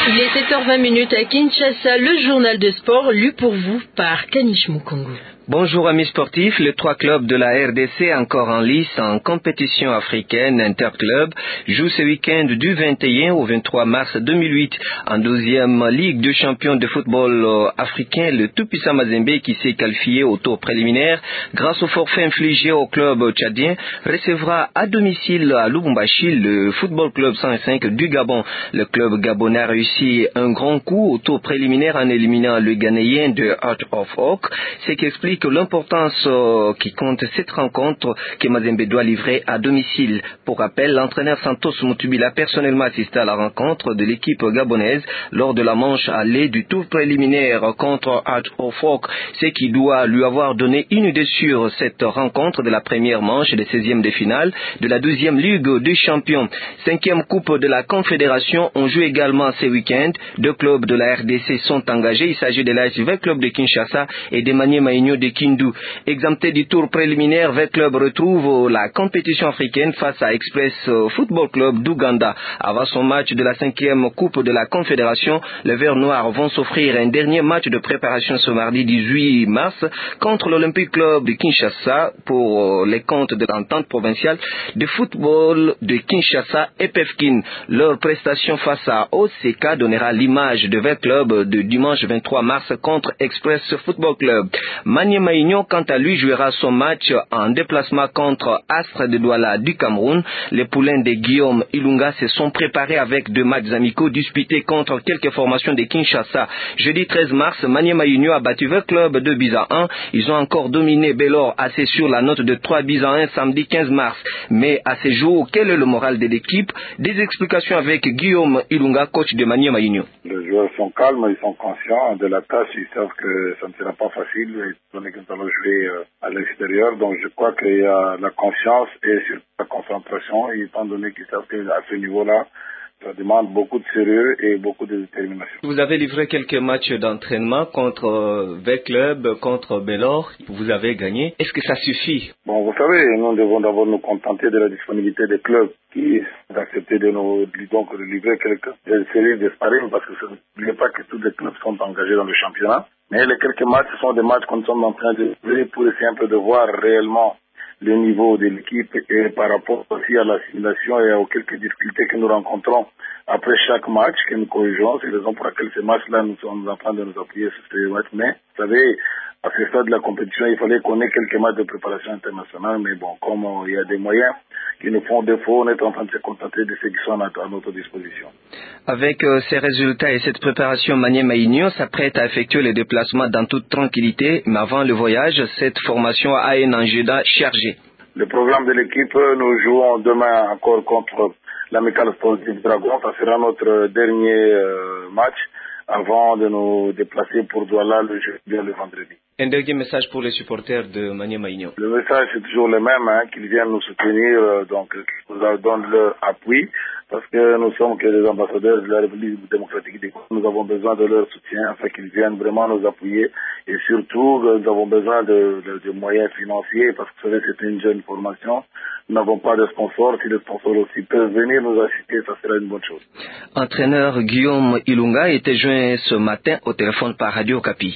Il est 7h20 à Kinshasa, le journal de sport lu pour vous par Kanish Mukongo. Bonjour amis sportifs, les 3 clubs de la RDC encore en lice en compétition africaine interclub jouent ce week-end du 21 au 23 mars 2008 en 12e Ligue de champions de football africain. Le tout-puissant Mazembe qui s'est qualifié au tour préliminaire grâce au forfait infligé au club tchadien recevra à domicile à Lubumbashi le Football Club 105 du Gabon. Le club gabonais a réussi un grand coup au tour préliminaire en éliminant le Ghanéen de Heart of Oak, ce qui explique l'importance qui compte cette rencontre que Mazembe doit livrer à domicile. Pour rappel, l'entraîneur Santos Mutubila a personnellement assisté à la rencontre de l'équipe gabonaise lors de la manche allée du tour préliminaire contre Heart of Oak, ce qui doit lui avoir donné une idée sur cette rencontre de la première manche des 16e de finale de la 12e Ligue des champions. 5e Coupe de la Confédération, on joue également ce week-end. 2 clubs de la RDC sont engagés. Il s'agit de l'AS Club de Kinshasa et de Maniema Union de Kindu. Exempté du tour préliminaire, V Club retrouve la compétition africaine face à Express Football Club d'Ouganda. Avant son match de la 5e Coupe de la Confédération, les Verts Noirs vont s'offrir un dernier match de préparation ce mardi 18 mars contre l'Olympique Club de Kinshasa pour les comptes de l'entente provinciale de football de Kinshasa et Pefkin. Leur prestation face à OCK donnera l'image de V Club de dimanche 23 mars contre Express Football Club. Maniema Union, quant à lui, jouera son match en déplacement contre Astre de Douala du Cameroun. Les poulains de Guillaume Ilunga se sont préparés avec 2 matchs amicaux disputés contre quelques formations de Kinshasa. Jeudi 13 mars, Maniema Union a battu le club de 2-1. Ils ont encore dominé Belor assez sur la note de 3-1 samedi 15 mars. Mais à ce jour, quel est le moral de l'équipe? Des explications avec Guillaume Ilunga, coach de Maniema Union. Les joueurs sont calmes, ils sont conscients de la tâche, ils savent que ça ne sera pas facile, étant donné que nous allons jouer à l'extérieur. Donc je crois qu'il y a la confiance et surtout la concentration, et étant donné qu'ils savent qu'à ce niveau-là, ça demande beaucoup de sérieux et beaucoup de détermination. Vous avez livré quelques matchs d'entraînement contre V-Club, contre Belor. Vous avez gagné. Est-ce que ça suffit? Bon, vous savez, nous devons d'abord nous contenter de la disponibilité des clubs qui ont accepté de nous de livrer quelques séries de sparring, parce que n'oubliez pas que tous les clubs sont engagés dans le championnat. Mais les quelques matchs sont des matchs que nous sommes en train de jouer pour essayer un peu de voir réellement le niveau de l'équipe et par rapport aussi à la simulation et aux quelques difficultés que nous rencontrons après chaque match que nous corrigeons. C'est la raison pour laquelle ces matchs-là, nous sommes en train de nous appuyer sur ces matchs. Mais, vous savez, à ce stade de la compétition, il fallait qu'on ait quelques matchs de préparation internationale. Mais bon, comme il y a des moyens qui nous font défaut, on est en train de se contenter de ceux qui sont à notre disposition. Avec ces résultats et cette préparation, Maniema Union s'apprête à effectuer les déplacements dans toute tranquillité. Mais avant le voyage, cette formation a un agenda chargé. Le programme de l'équipe, nous jouons demain encore contre l'Amicale Sportive Dragon. Ça sera notre dernier match avant de nous déplacer pour Douala le jeudi et le vendredi. Un dernier message pour les supporters de Maniema Union. Le message c'est toujours le même, qu'ils viennent nous soutenir, donc qu'ils nous donnent leur appui, parce que nous sommes que des ambassadeurs de la République démocratique du Congo. Nous avons besoin de leur soutien afin qu'ils viennent vraiment nous appuyer, et surtout nous avons besoin de moyens financiers, parce que vous savez c'est une jeune formation. Nous n'avons pas de sponsors. Si les sponsors aussi peuvent venir nous assister, ça sera une bonne chose. Entraîneur Guillaume Ilunga était joint ce matin au téléphone par Radio Okapi.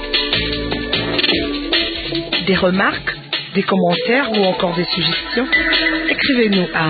Des remarques, des commentaires ou encore des suggestions? Écrivez-nous à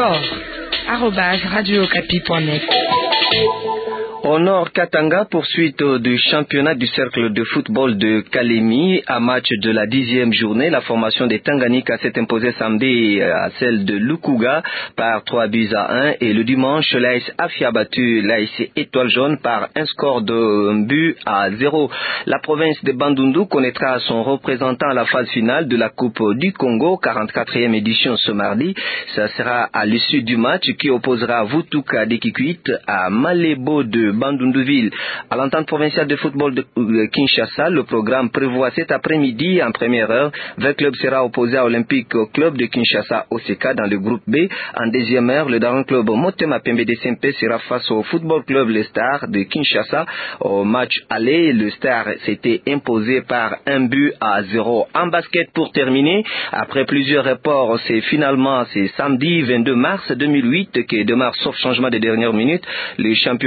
sport@radiookapi.net. Au Nord Katanga, poursuite du championnat du cercle de football de Kalemi. À match de la 10e journée, la formation des Tanganyika s'est imposée samedi à celle de Lukuga par 3-1 et le dimanche, l'AS Afia a battu l'AS Étoile Jaune par un score de 1-0. La province de Bandundu connaîtra son représentant à la phase finale de la Coupe du Congo, 44e édition ce mardi. Ça sera à l'issue du match qui opposera Vutuka de Kikwit à Malebo de Bandunduville. À l'entente provinciale de football de Kinshasa, le programme prévoit cet après-midi en première heure. Le club sera opposé à Olympique Club de Kinshasa OCK dans le groupe B. En deuxième heure, le Daron Club Motema Pembe de SMP sera face au Football Club Les Stars de Kinshasa. Au match aller, le Star s'était imposé par 1-0. En basket pour terminer, après plusieurs reports, c'est samedi 22 mars 2008 que démarre, sauf changement de dernière minute, le championnat de l'entente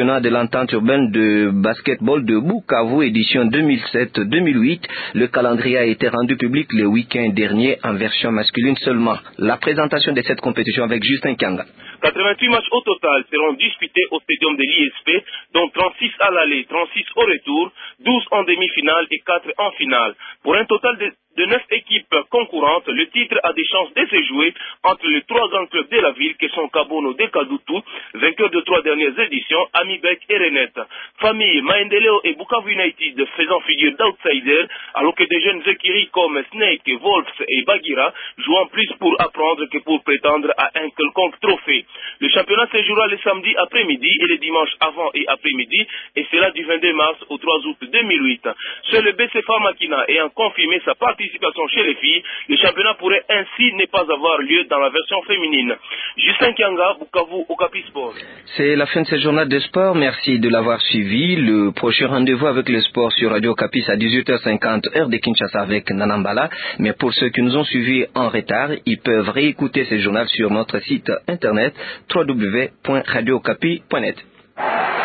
entente urbaine de basketball de Bukavu, édition 2007-2008. Le calendrier a été rendu public le week-end dernier en version masculine seulement. La présentation de cette compétition avec Justin Kianga. 88 matchs au total seront disputés au stadium de l'ISP, dont 36 à l'aller, 36 au retour, 12 en demi-finale et 4 en finale. Pour un total de 9 équipes concurrentes, le titre a des chances de se jouer entre les 3 grands clubs de la ville, qui sont Kabono de Kadutu, vainqueurs de 3 dernières éditions, Amibek et Renette. Famille, Maendeleo et Bukavu United faisant figure d'outsiders, alors que des jeunes écuries comme Snake, Wolves et Bagira jouant plus pour apprendre que pour prétendre à un quelconque trophée. Le championnat se jouera le samedi après-midi et le dimanche avant et après-midi, et sera du 22 mars au 3 août 2008. Seul le BC Makina ayant confirmé sa participation chez les filles, le championnat pourrait ainsi ne pas avoir lieu dans la version féminine. Justin Kianga, Bukavu, Okapi Sport. C'est la fin de ce journal de sport. Merci de l'avoir suivi. Le prochain rendez-vous avec le sport sur Radio Okapi à 18h50 heure de Kinshasa avec Nanambala. Mais pour ceux qui nous ont suivis en retard, ils peuvent réécouter ce journal sur notre site internet www.radiookapi.net.